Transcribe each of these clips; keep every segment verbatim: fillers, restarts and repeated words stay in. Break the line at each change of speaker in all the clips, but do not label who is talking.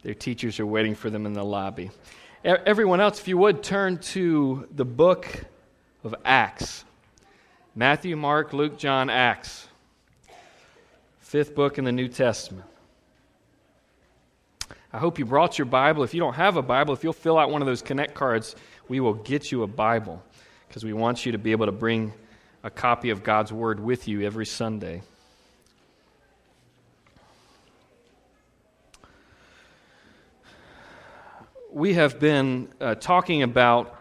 Their teachers are waiting for them in the lobby. Everyone else, if you would, turn to the book of Acts. Matthew, Mark, Luke, John, Acts. Fifth book in the New Testament. I hope you brought your Bible. If you don't have a Bible, if you'll fill out one of those Connect cards, we will get you a Bible because we want you to be able to bring a copy of God's Word with you every Sunday. We have been uh, talking about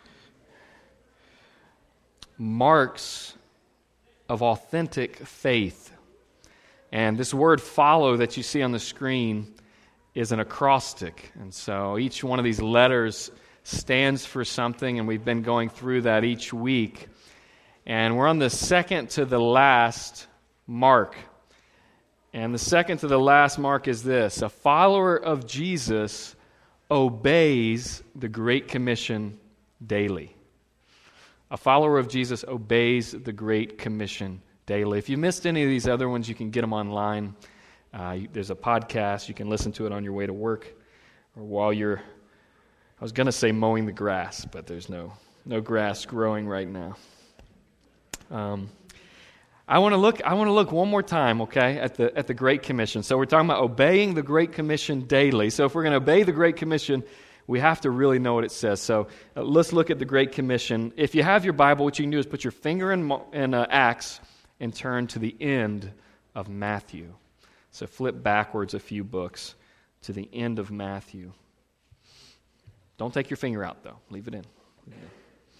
marks of authentic faith. And this word follow that you see on the screen is an acrostic. And so each one of these letters stands for something, and we've been going through that each week. And we're on the second to the last mark. And the second to the last mark is this: a follower of Jesus obeys the Great Commission daily. A follower of Jesus obeys the Great Commission daily. If you missed any of these other ones, you can get them online. Uh, there's a podcast. You can listen to it on your way to work or while you're, I was going to say mowing the grass, but there's no no grass growing right now. Um, I want to look. I want to look one more time, okay, at the at the Great Commission. So we're talking about obeying the Great Commission daily. So if we're going to obey the Great Commission, we have to really know what it says. So uh, let's look at the Great Commission. If you have your Bible, what you can do is put your finger in, in uh, Acts and turn to the end of Matthew. So flip backwards a few books to the end of Matthew. Don't take your finger out, though. Leave it in. Leave it in.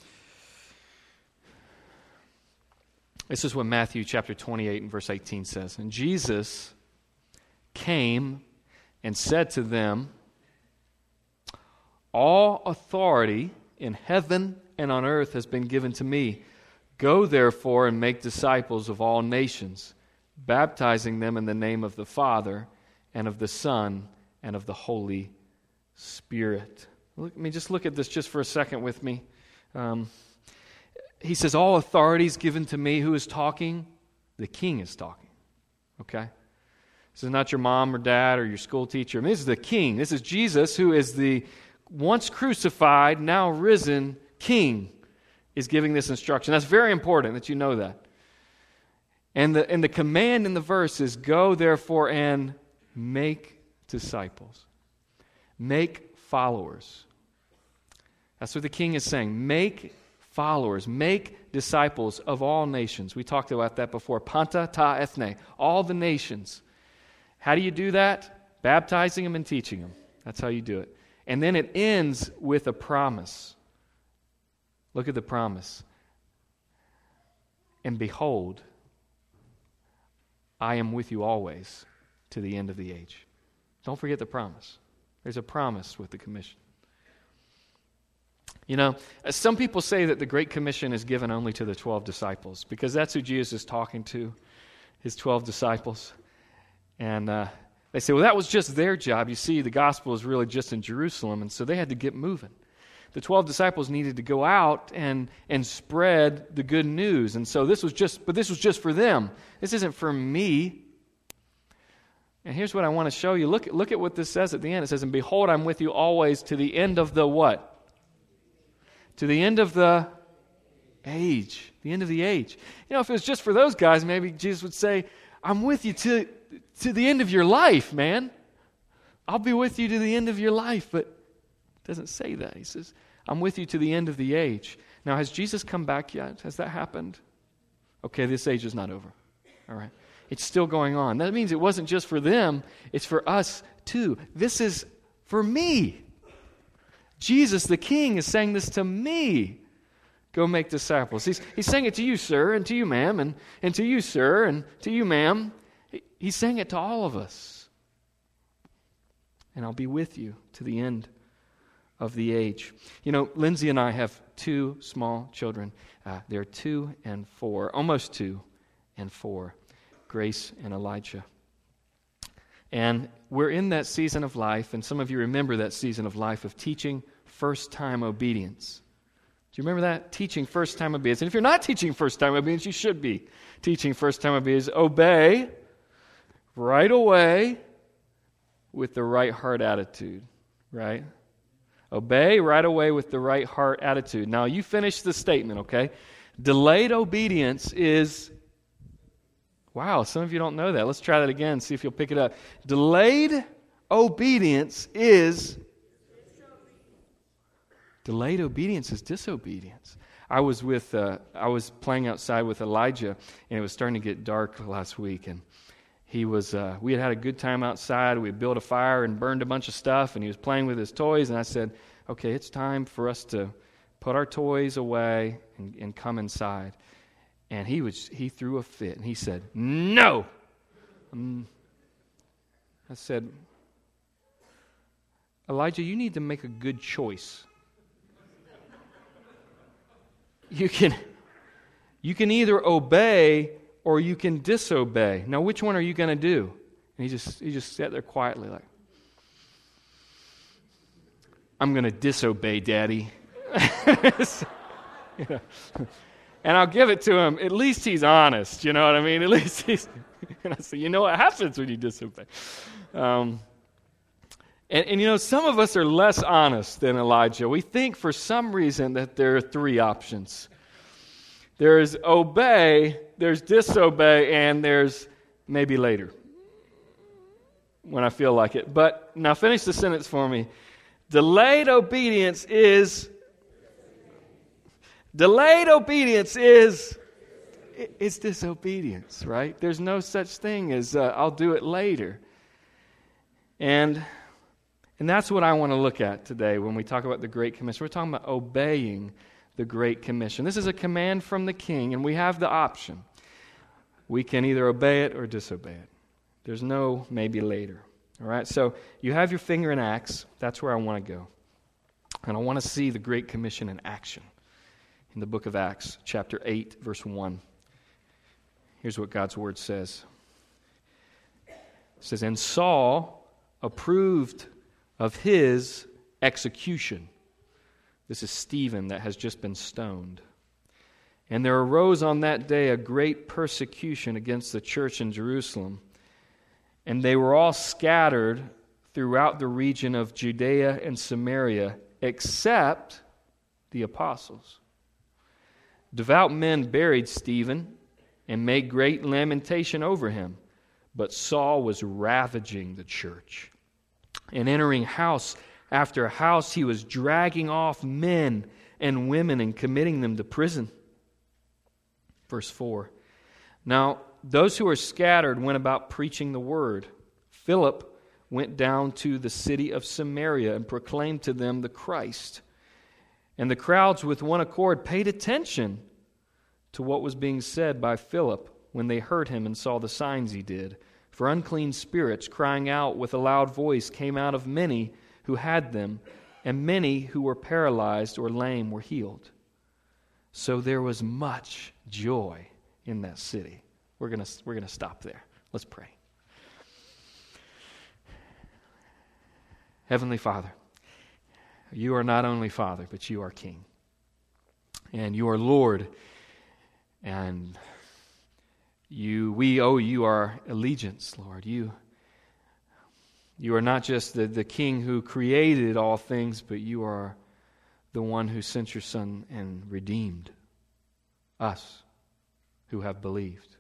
This is what Matthew chapter twenty-eight and verse eighteen says. And Jesus came and said to them, "All authority in heaven and on earth has been given to me. Go therefore and make disciples of all nations, baptizing them in the name of the Father and of the Son and of the Holy Spirit." Look, I mean, just look at this just for a second with me. Um, he says, all authority is given to me. Who is talking? The King is talking. Okay? This is not your mom or dad or your school teacher. I mean, this is the King. This is Jesus, who is the once crucified, now risen King, is giving this instruction. That's very important that you know that. And the, and the command in the verse is, go therefore and make disciples. Make followers. That's what the King is saying. Make followers. Make disciples of all nations. We talked about that before. Panta ta ethne. All the nations. How do you do that? Baptizing them and teaching them. That's how you do it. And then it ends with a promise. Look at the promise. And behold, I am with you always to the end of the age. Don't forget the promise. There's a promise with the commission. You know, some people say that the Great Commission is given only to the twelve disciples because that's who Jesus is talking to, his twelve disciples. And uh, they say, well, that was just their job. You see, the gospel is really just in Jerusalem, and so they had to get moving. The twelve disciples needed to go out and and spread the good news. And so this was just, but this was just for them. This isn't for me. And here's what I want to show you. Look, look at what this says at the end. It says, and behold, I'm with you always to the end of the what? To the end of the age. The end of the age. You know, if it was just for those guys, maybe Jesus would say, I'm with you to, to the end of your life, man. I'll be with you to the end of your life. But it doesn't say that. He says, I'm with you to the end of the age. Now, has Jesus come back yet? Has that happened? Okay, this age is not over. All right. It's still going on. That means it wasn't just for them. It's for us too. This is for me. Jesus, the King, is saying this to me. Go make disciples. He's, he's saying it to you, sir, and to you, ma'am, and, and to you, sir, and to you, ma'am. He, he's saying it to all of us. And I'll be with you to the end of the age. You know, Lindsay and I have two small children. Uh, they're two and four, almost two and four, Grace and Elijah. And we're in that season of life, and some of you remember that season of life of teaching first-time obedience. Do you remember that? Teaching first-time obedience. And if you're not teaching first-time obedience, you should be teaching first-time obedience. Obey right away with the right heart attitude, right? Obey right away with the right heart attitude. Now, you finish the statement, okay? Delayed obedience is, wow, some of you don't know that. Let's try that again, see if you'll pick it up. Delayed obedience is, delayed obedience is disobedience. I was with, uh, I was playing outside with Elijah, and it was starting to get dark last week, and he was, uh, we had had a good time outside. We had built a fire and burned a bunch of stuff, and he was playing with his toys, and I said, okay, it's time for us to put our toys away and, and come inside. And he was, he threw a fit, and he said, no! Um, I said, Elijah, you need to make a good choice. You can, you can either obey or you can disobey. Now, which one are you going to do? And he just he just sat there quietly like, I'm going to disobey, Daddy. So, you know, and I'll give it to him. At least he's honest, you know what I mean? At least he's, and I say, you know what happens when you disobey? Um, and, and, you know, some of us are less honest than Elijah. We think for some reason that there are three options. There's obey, there's disobey, and there's maybe later when I feel like it. But now finish the sentence for me. Delayed obedience is, delayed obedience is, it's disobedience, right? There's no such thing as uh, I'll do it later. And, and that's what I want to look at today when we talk about the Great Commission. We're talking about obeying the Great Commission. This is a command from the King, and we have the option. We can either obey it or disobey it. There's no maybe later. All right, so you have your finger in Acts. That's where I want to go. And I want to see the Great Commission in action in the book of Acts, chapter eight, verse one. Here's what God's word says. It says, and Saul approved of his execution. This is Stephen that has just been stoned. And there arose on that day a great persecution against the church in Jerusalem. And they were all scattered throughout the region of Judea and Samaria, except the apostles. Devout men buried Stephen and made great lamentation over him. But Saul was ravaging the church. And entering house after house, he was dragging off men and women and committing them to prison. Verse four. Now, those who were scattered went about preaching the word. Philip went down to the city of Samaria and proclaimed to them the Christ. And the crowds with one accord paid attention to what was being said by Philip when they heard him and saw the signs he did. For unclean spirits, crying out with a loud voice, came out of many who had them, and many who were paralyzed or lame were healed. So there was much joy in that city. We're going to we're going to stop there. Let's pray. Heavenly Father, you are not only Father, but you are King. And you are Lord. And you we owe you our allegiance, Lord. You You are not just the, the King who created all things, but you are the one who sent your Son and redeemed us who have believed.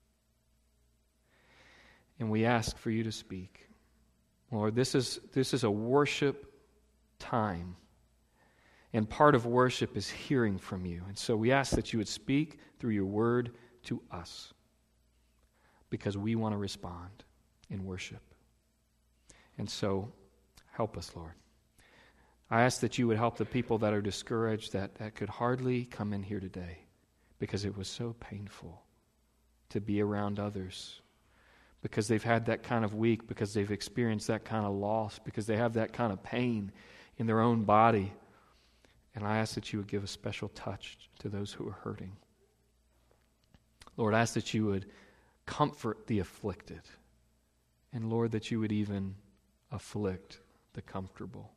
And we ask for you to speak. Lord, this is this is a worship time. And part of worship is hearing from you. And so we ask that you would speak through your word to us, because we want to respond in worship. And so, help us, Lord. I ask that you would help the people that are discouraged, that, that could hardly come in here today because it was so painful to be around others, because they've had that kind of week, because they've experienced that kind of loss, because they have that kind of pain in their own body. And I ask that you would give a special touch to those who are hurting. Lord, I ask that you would comfort the afflicted. And Lord, that you would even afflict the comfortable.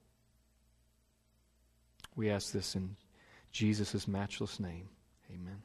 We ask this in Jesus' matchless name. Amen.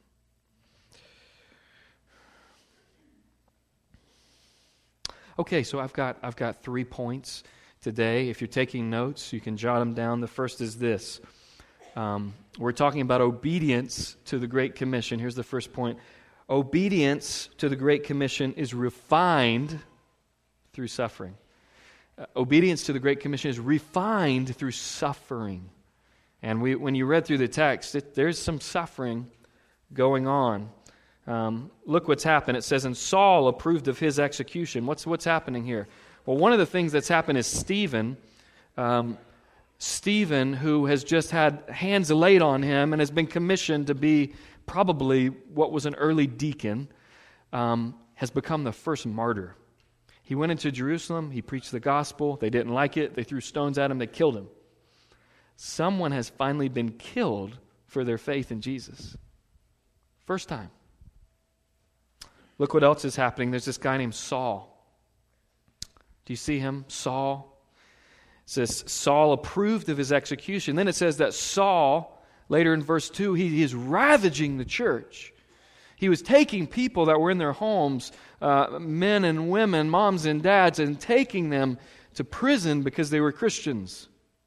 Okay, so I've got I've got three points today. If you're taking notes, you can jot them down. The first is this. Um, we're talking about obedience to the Great Commission. Here's the first point. Obedience to the Great Commission is refined through suffering. Uh, obedience to the Great Commission is refined through suffering. And we, when you read through the text, it, there's some suffering going on. Um, look what's happened. It says, and Saul approved of his execution. What's what's happening here? Well, one of the things that's happened is Stephen, um, Stephen, who has just had hands laid on him and has been commissioned to be probably what was an early deacon, um, has become the first martyr. He went into Jerusalem. He preached the gospel. They didn't like it. They threw stones at him. They killed him. Someone has finally been killed for their faith in Jesus. First time. Look what else is happening. There's this guy named Saul. Do you see him? Saul. It says Saul approved of his execution. Then it says that Saul, later in verse two, he, he is ravaging the church. He was taking people that were in their homes, uh, men and women, moms and dads, and taking them to prison because they were Christians.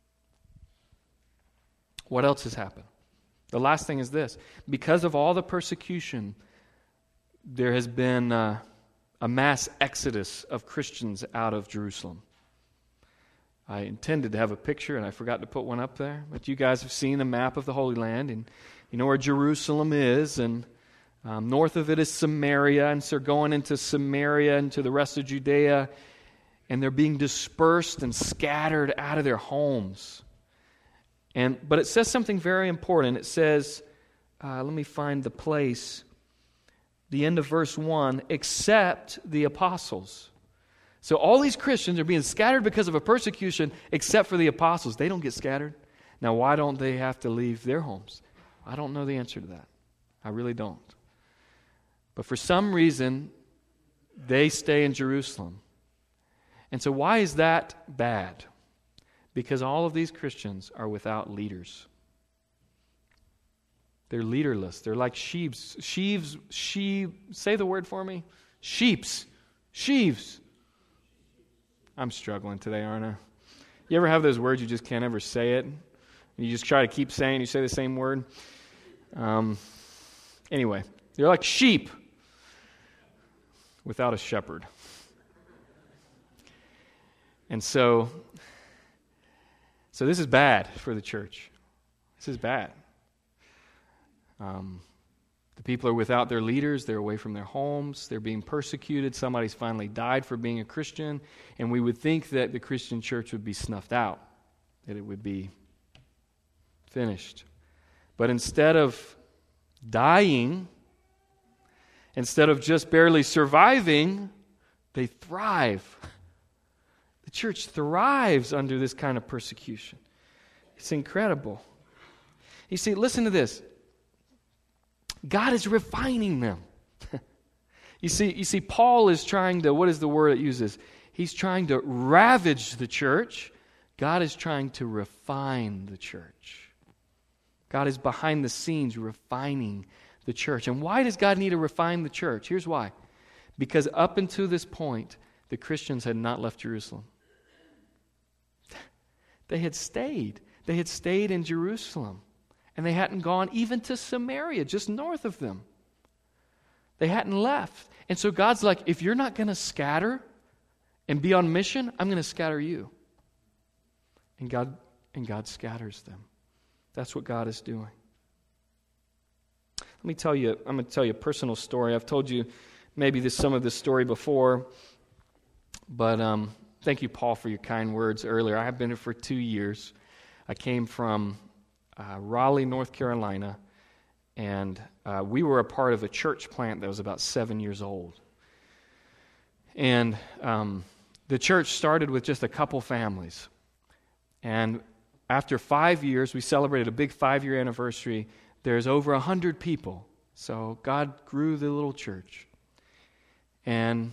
What else has happened? The last thing is this. Because of all the persecution, there has been uh, a mass exodus of Christians out of Jerusalem. I intended to have a picture, and I forgot to put one up there. But you guys have seen a map of the Holy Land, and you know where Jerusalem is, and um, north of it is Samaria, and so they're going into Samaria and to the rest of Judea, and they're being dispersed and scattered out of their homes. And but it says something very important. It says, uh, let me find the place, the end of verse one, except the apostles. So all these Christians are being scattered because of a persecution, except for the apostles. They don't get scattered. Now, why don't they have to leave their homes? I don't know the answer to that. I really don't. But for some reason, they stay in Jerusalem. And so why is that bad? Because all of these Christians are without leaders. They're leaderless. They're like sheaves. Sheaves, sheep, say the word for me. Sheeps. Sheaves. I'm struggling today, aren't I? You ever have those words you just can't ever say it? You just try to keep saying, you say the same word. Um, anyway, they're like sheep without a shepherd. And so, so this is bad for the church. This is bad. Um, the people are without their leaders. They're away from their homes. They're being persecuted. Somebody's finally died for being a Christian. And we would think that the Christian church would be snuffed out, that it would be finished. But instead of dying, instead of just barely surviving, they thrive. The church thrives under this kind of persecution. It's incredible. You see, listen to this. God is refining them. you see, you see, Paul is trying to, what is the word it uses? He's trying to ravage the church. God is trying to refine the church. God is behind the scenes refining the church. And why does God need to refine the church? Here's why. Because up until this point, the Christians had not left Jerusalem. They had stayed. They had stayed in Jerusalem. And they hadn't gone even to Samaria, just north of them. They hadn't left. And so God's like, if you're not going to scatter and be on mission, I'm going to scatter you. And God, and God scatters them. That's what God is doing. Let me tell you, I'm going to tell you a personal story. I've told you maybe this some of this story before, but um, thank you, Paul, for your kind words earlier. I have been here for two years. I came from Uh, Raleigh, North Carolina, and uh, we were a part of a church plant that was about seven years old. And um, the church started with just a couple families. And after five years, we celebrated a big five-year anniversary. There's over a hundred people. So God grew the little church. And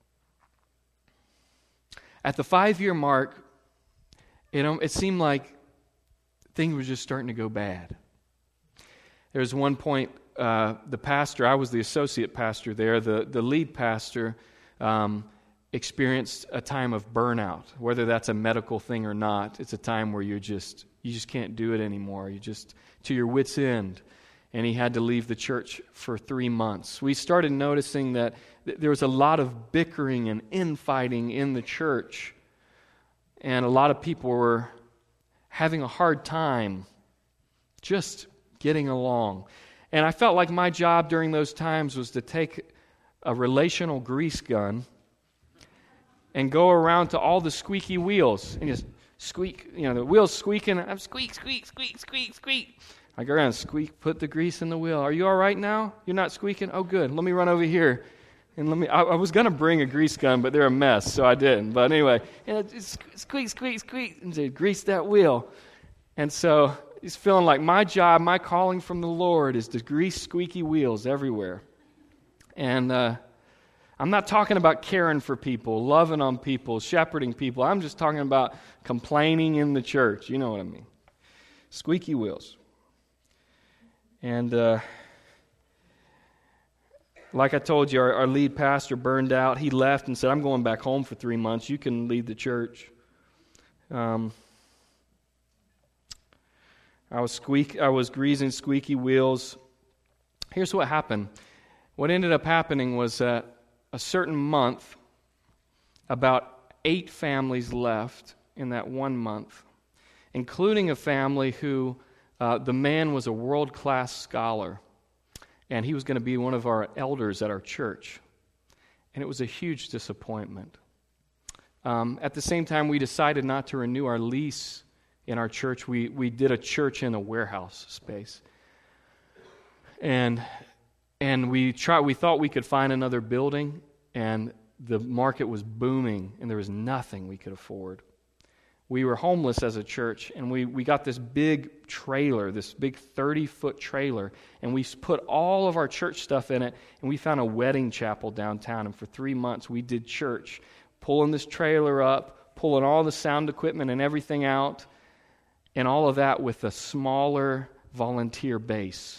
at the five-year mark, you know, it seemed like things were just starting to go bad. There was one point, uh, the pastor, I was the associate pastor there, the, the lead pastor, um, experienced a time of burnout, whether that's a medical thing or not. It's a time where you're just, you just can't do it anymore. You're just to your wit's end. And he had to leave the church for three months. We started noticing that th- there was a lot of bickering and infighting in the church. And a lot of people were having a hard time just getting along. And I felt like my job during those times was to take a relational grease gun and go around to all the squeaky wheels and just squeak, you know, the wheels squeaking. I'm squeak, squeak, squeak, squeak, squeak. I go around and squeak, put the grease in the wheel. Are you all right now? You're not squeaking? Oh, good. Let me run over here. And let me, I, I was going to bring a grease gun, but they're a mess, so I didn't. But anyway, you know, just squeak, squeak, squeak, and say, grease that wheel. And so he's feeling like my job, my calling from the Lord is to grease squeaky wheels everywhere. And uh, I'm not talking about caring for people, loving on people, shepherding people. I'm just talking about complaining in the church. You know what I mean. Squeaky wheels. And uh, like I told you, our, our lead pastor burned out. He left and said, I'm going back home for three months. You can lead the church. Um, I was squeak. I was greasing squeaky wheels. Here's what happened. What ended up happening was that a certain month, about eight families left in that one month, including a family who uh, the man was a world-class scholar, and he was going to be one of our elders at our church. And it was a huge disappointment. Um, at the same time, we decided not to renew our lease in our church. We we did a church in a warehouse space, and and we tried. We thought we could find another building, and the market was booming, and there was nothing we could afford. We were homeless as a church, and we, we got this big trailer, this big thirty-foot trailer, and we put all of our church stuff in it, and we found a wedding chapel downtown, and for three months we did church, pulling this trailer up, pulling all the sound equipment and everything out, and all of that with a smaller volunteer base.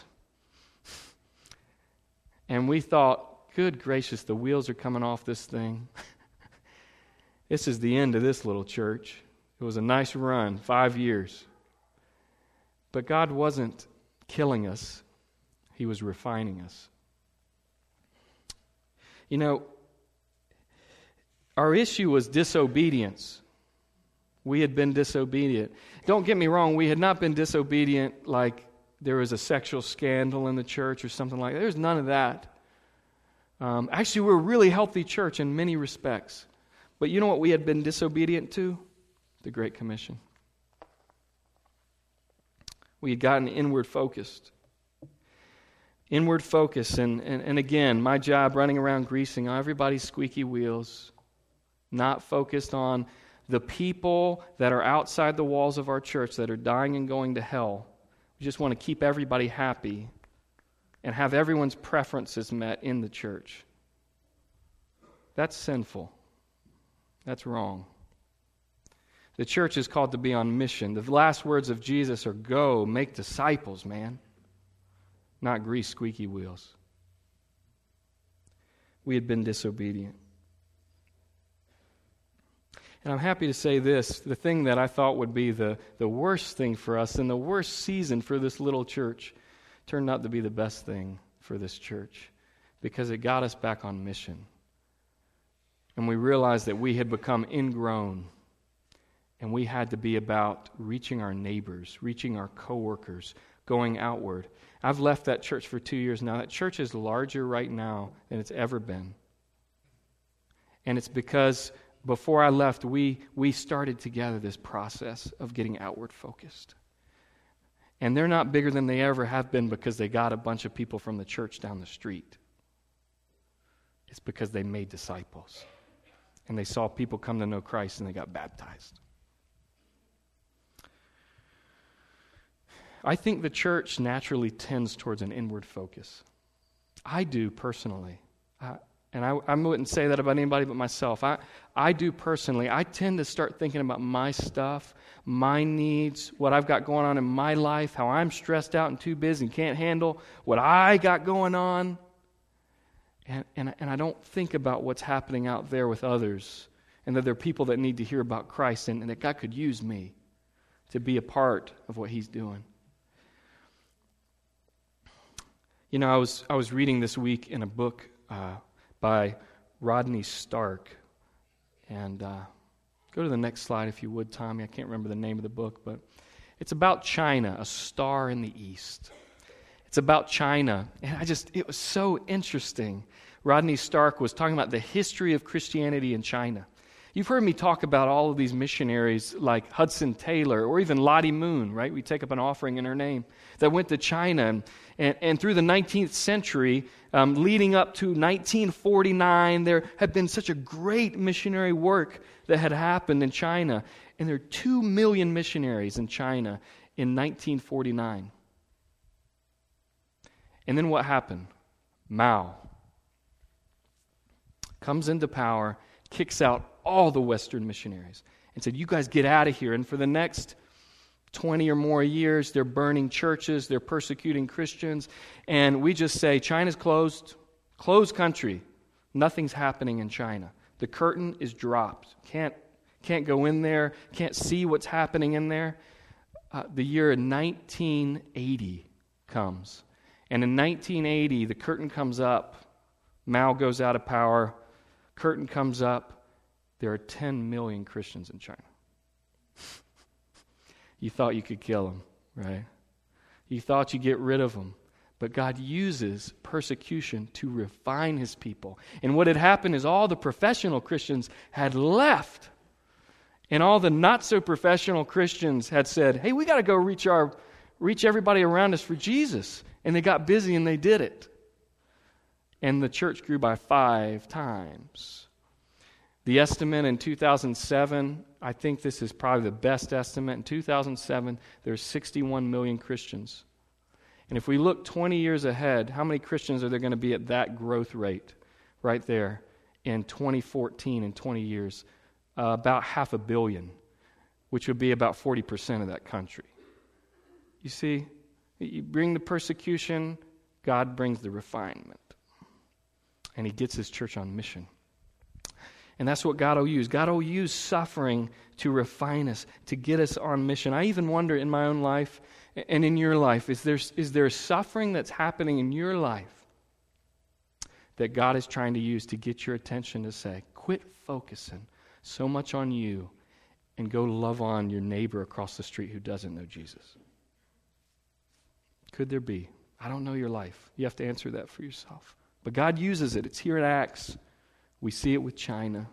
And we thought, good gracious, the wheels are coming off this thing. This is the end of this little church. It was a nice run, five years. But God wasn't killing us. He was refining us. You know, our issue was disobedience. We had been disobedient. Don't get me wrong, we had not been disobedient like there was a sexual scandal in the church or something like that. There was none of that. Um, actually, we're a really healthy church in many respects. But you know what we had been disobedient to? The Great Commission. We had gotten inward focused. Inward focus, and, and, and again, my job running around greasing everybody's squeaky wheels, not focused on the people that are outside the walls of our church that are dying and going to hell. We just want to keep everybody happy and have everyone's preferences met in the church. That's sinful. That's wrong. The church is called to be on mission. The last words of Jesus are, go, make disciples, man. Not grease squeaky wheels. We had been disobedient. And I'm happy to say this, the thing that I thought would be the, the worst thing for us and the worst season for this little church turned out to be the best thing for this church because it got us back on mission. And we realized that we had become ingrown. And we had to be about reaching our neighbors, reaching our coworkers, going outward. I've left that church for two years now. That church is larger right now than it's ever been. And it's because before I left, we, we started together this process of getting outward focused. And they're not bigger than they ever have been because they got a bunch of people from the church down the street. It's because they made disciples. And they saw people come to know Christ and they got baptized. I think the church naturally tends towards an inward focus. I do personally. I, and I, I wouldn't say that about anybody but myself. I, I do personally. I tend to start thinking about my stuff, my needs, what I've got going on in my life, how I'm stressed out and too busy and can't handle what I got going on. And, and, and I don't think about what's happening out there with others, and that there are people that need to hear about Christ, and, and that God could use me to be a part of what He's doing. You know, I was I was reading this week in a book uh, by Rodney Stark, and uh, go to the next slide if you would, Tommy. I can't remember the name of the book, but it's about China, a star in the east. It's about China, and I just, it was so interesting. Rodney Stark was talking about the history of Christianity in China. You've heard me talk about all of these missionaries like Hudson Taylor or even Lottie Moon, right? We take up an offering in her name, that went to China. And, and, and through the nineteenth century, um, leading up to nineteen forty-nine, there had been such a great missionary work that had happened in China. And there are two million missionaries in China in nineteen forty-nine. And then what happened? Mao comes into power, kicks out all the Western missionaries, and said, you guys get out of here. And for the next twenty or more years, they're burning churches, they're persecuting Christians, and we just say, China's closed, closed country. Nothing's happening in China. The curtain is dropped. Can't, can't go in there, can't see what's happening in there. Uh, the year nineteen eighty comes. And in nineteen eighty, the curtain comes up. Mao goes out of power. Curtain comes up. There are ten million Christians in China. You thought you could kill them, right? You thought you'd get rid of them. But God uses persecution to refine His people. And what had happened is all the professional Christians had left. And all the not-so-professional Christians had said, hey, we got to go reach our, reach everybody around us for Jesus. And they got busy and they did it. And the church grew by five times. The estimate in two thousand seven, I think this is probably the best estimate. In two thousand seven, there's sixty-one million Christians. And if we look twenty years ahead, how many Christians are there going to be at that growth rate right there in twenty fourteen, in twenty years? Uh, about half a billion, which would be about forty percent of that country. You see, you bring the persecution, God brings the refinement. And He gets His church on mission. And that's what God will use. God will use suffering to refine us, to get us on mission. I even wonder in my own life and in your life, is there, is there suffering that's happening in your life that God is trying to use to get your attention to say, quit focusing so much on you and go love on your neighbor across the street who doesn't know Jesus? Could there be? I don't know your life. You have to answer that for yourself. But God uses it. It's here in Acts. We see it with China.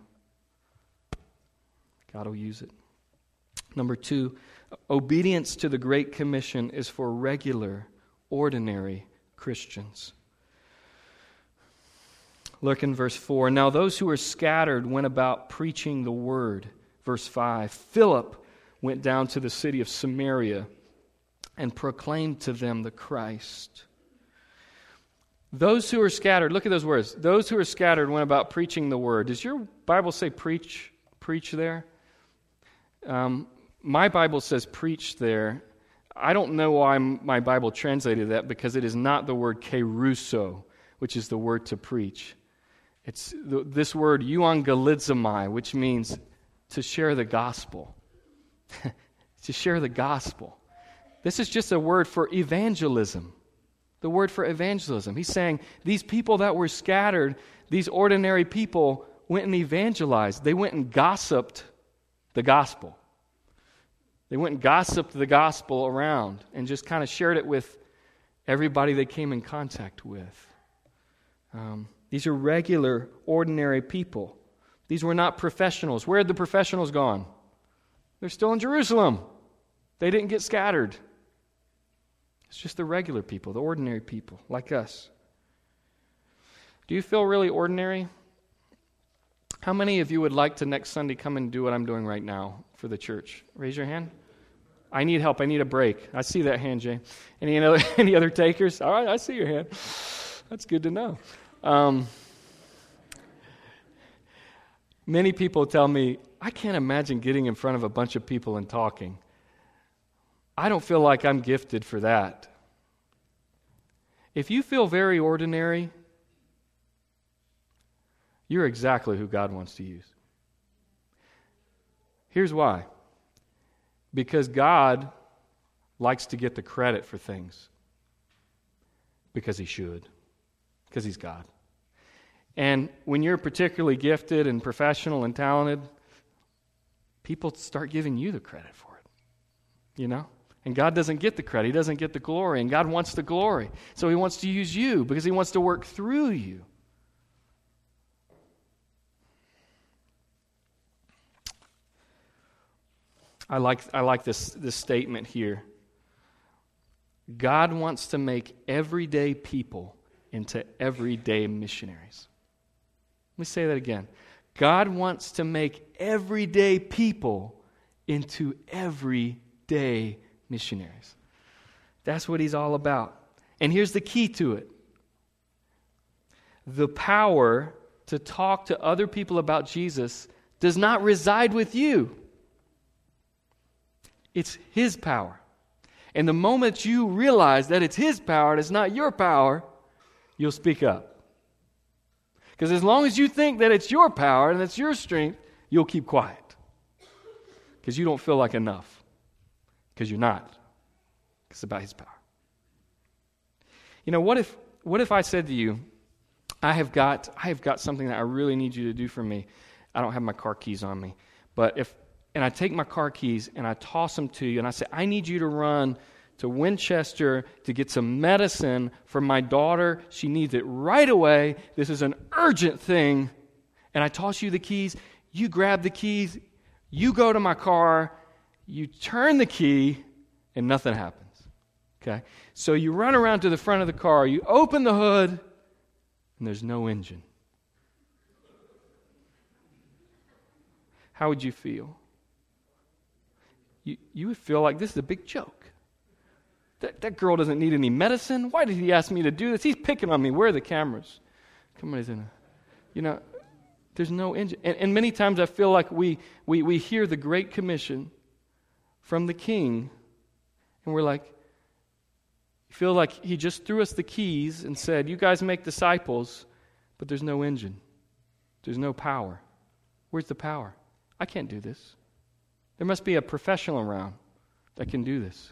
God will use it. Number two, obedience to the Great Commission is for regular, ordinary Christians. Look in verse four. Now those who were scattered went about preaching the word. Verse five. Philip went down to the city of Samaria and proclaimed to them the Christ. Those who are scattered, look at those words. Those who are scattered went about preaching the word. Does your Bible say preach, preach there? Um, my Bible says preach there. I don't know why my Bible translated that, because it is not the word keruso, which is the word to preach. It's the, this word euangelizomai, which means to share the gospel. To share the gospel. This is just a word for evangelism. The word for evangelism. He's saying these people that were scattered, these ordinary people, went and evangelized. They went and gossiped the gospel. They went and gossiped the gospel around and just kind of shared it with everybody they came in contact with. Um, these are regular, ordinary people. These were not professionals. Where had the professionals gone? They're still in Jerusalem. They didn't get scattered. It's just the regular people, the ordinary people, like us. Do you feel really ordinary? How many of you would like to next Sunday come and do what I'm doing right now for the church? Raise your hand. I need help. I need a break. I see that hand, Jay. Any other, any other takers? All right, I see your hand. That's good to know. Um, many people tell me, I can't imagine getting in front of a bunch of people and talking. I don't feel like I'm gifted for that. If you feel very ordinary, You're exactly who God wants to use. Here's why. Because God likes to get the credit for things. Because He should. Because He's God. And when you're particularly gifted and professional and talented, people start giving you the credit for it. You know? And God doesn't get the credit. He doesn't get the glory. And God wants the glory. So He wants to use you because He wants to work through you. I like I like this, this statement here. God wants to make everyday people into everyday missionaries. Let me say that again. God wants to make everyday people into everyday missionaries. That's what He's all about. And here's the key to it. The power to talk to other people about Jesus does not reside with you. It's His power. And the moment you realize that it's His power and it's not your power, you'll speak up. Because as long as you think that it's your power and it's your strength, you'll keep quiet. Because you don't feel like enough. Because you're not. It's about His power. You know, what if what if I said to you, I have got I have got something that I really need you to do for me. I don't have my car keys on me. But if and I take my car keys and I toss them to you and I say, I need you to run to Winchester to get some medicine for my daughter. She needs it right away. This is an urgent thing. And I toss you the keys. You grab the keys. You go to my car. You turn the key and nothing happens. Okay? So you run around to the front of the car. You open the hood and there's no engine. How would you feel? You, you would feel like this is a big joke. That, that girl doesn't need any medicine. Why did he ask me to do this? He's picking on me. Where are the cameras? Come on, in a, you know, there's no engine. And, and many times I feel like we, we, we hear the Great Commission from the King, and we're like, you feel like He just threw us the keys and said, you guys make disciples, but there's no engine. There's no power. Where's the power? I can't do this. There must be a professional around that can do this.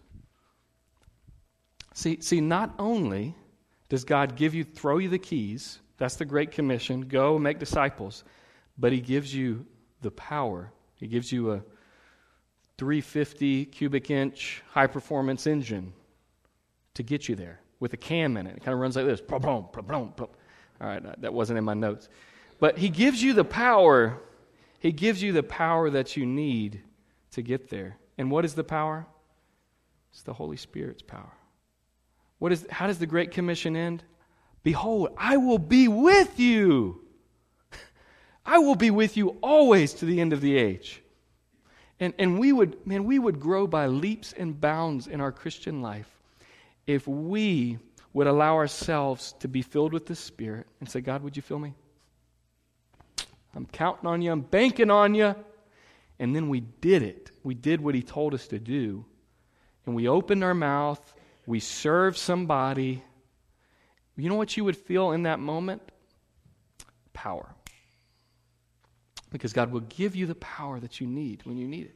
See, see, not only does God give you, throw you the keys, that's the Great Commission, go make disciples, but He gives you the power. He gives you a three hundred fifty cubic inch high performance engine to get you there with a cam in it. It kind of runs like this. All right, that wasn't in my notes. But He gives you the power. He gives you the power that you need to get there. And what is the power? It's the Holy Spirit's power. What is? How does the Great Commission end? Behold, I will be with you. I will be with you always to the end of the age. And and we would, man, we would grow by leaps and bounds in our Christian life if we would allow ourselves to be filled with the Spirit and say, God, would you fill me? I'm counting on you. I'm banking on you. And then we did it. We did what He told us to do. And we opened our mouth. We served somebody. You know what you would feel in that moment? Power. Because God will give you the power that you need when you need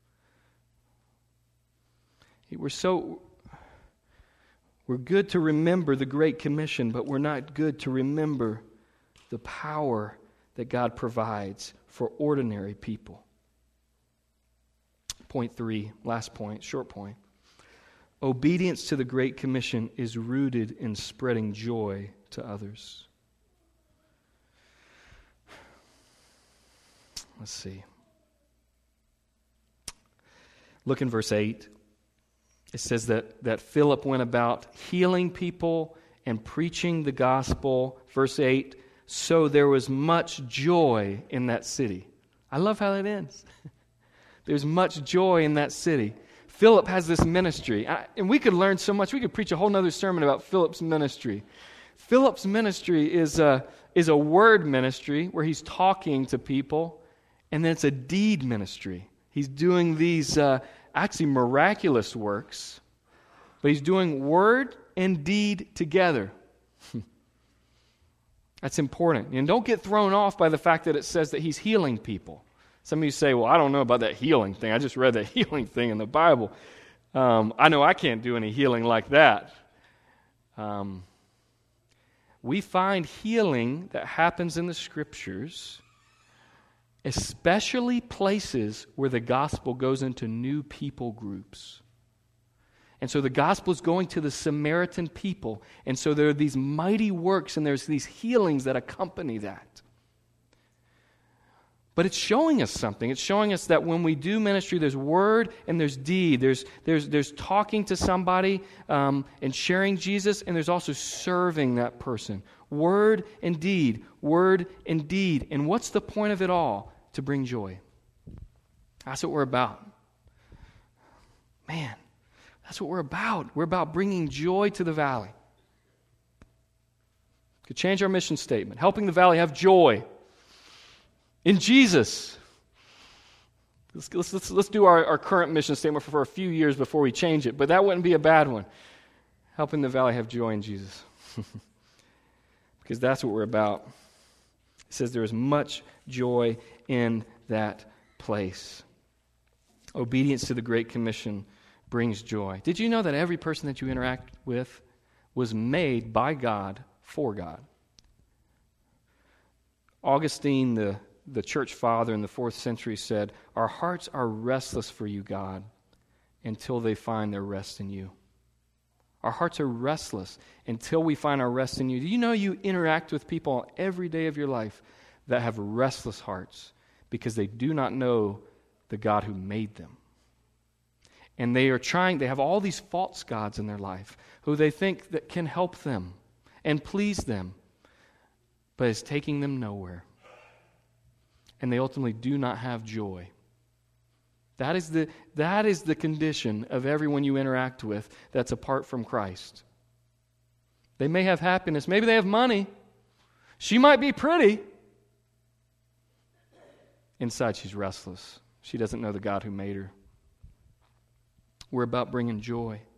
it. We're so... We're good to remember the Great Commission, but we're not good to remember the power that God provides for ordinary people. Point three, last point, short point. Obedience to the Great Commission is rooted in spreading joy to others. Let's see. Look in verse eight. It says that, that Philip went about healing people and preaching the gospel. Verse eight, so there was much joy in that city. I love how that ends. There's much joy in that city. Philip has this ministry. And we could learn so much. We could preach a whole other sermon about Philip's ministry. Philip's ministry is a, is a word ministry where he's talking to people. And then it's a deed ministry. He's doing these uh, actually miraculous works. But he's doing word and deed together. That's important. And don't get thrown off by the fact that it says that he's healing people. Some of you say, well, I don't know about that healing thing. I just read that healing thing in the Bible. Um, I know I can't do any healing like that. Um, we find healing that happens in the Scriptures, especially places where the gospel goes into new people groups. And so the gospel is going to the Samaritan people. And so there are these mighty works and there's these healings that accompany that. But it's showing us something. It's showing us that when we do ministry, there's word and there's deed. There's there's there's talking to somebody um, and sharing Jesus, and there's also serving that person. Word and deed. Word and deed. And what's the point of it all? To bring joy. That's what we're about. Man, that's what we're about. We're about bringing joy to the valley. Could change our mission statement. Helping the valley have joy in Jesus. Let's, let's, let's, let's do our, our current mission statement for, for a few years before we change it, but that wouldn't be a bad one. Helping the valley have joy in Jesus. Because that's what we're about. It says there is much joy in that place. Obedience to the Great Commission brings joy. Did you know that every person that you interact with was made by God for God? Augustine, the The church father in the fourth century, said, "Our hearts are restless for you, God, until they find their rest in you." Our hearts are restless until we find our rest in you. Do you know you interact with people every day of your life that have restless hearts because they do not know the God who made them? And they are trying, they have all these false gods in their life who they think that can help them and please them, but is taking them nowhere. And they ultimately do not have joy. That is the that is the condition of everyone you interact with that's apart from Christ. They may have happiness. Maybe they have money. She might be pretty. Inside, she's restless. She doesn't know the God who made her. We're about bringing joy.